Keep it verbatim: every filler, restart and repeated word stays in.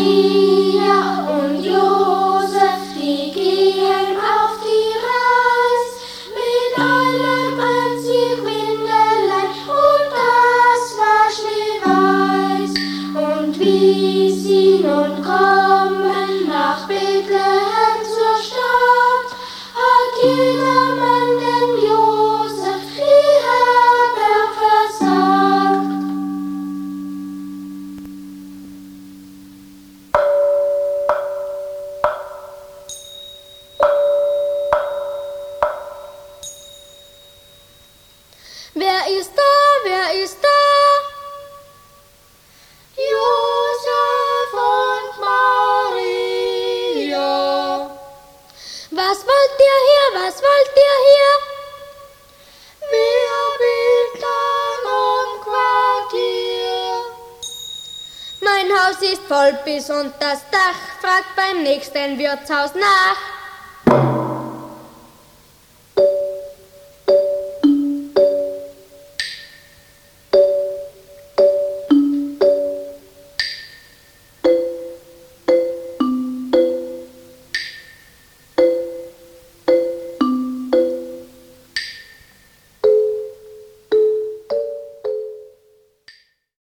Maria und Josef, die gehen auf die Reis mit einem einzig Windelein und das war schneeweiß. Und wie sie nun kommen nach Bethlehem zur Stadt, hat jedermann dem Josef die Herberg versagt. Wer ist da, wer ist da? Josef und Maria. Was wollt ihr hier, was wollt ihr hier? Wir bitten um Quartier. Mein Haus ist voll bis unter das Dach, fragt beim nächsten Wirtshaus nach.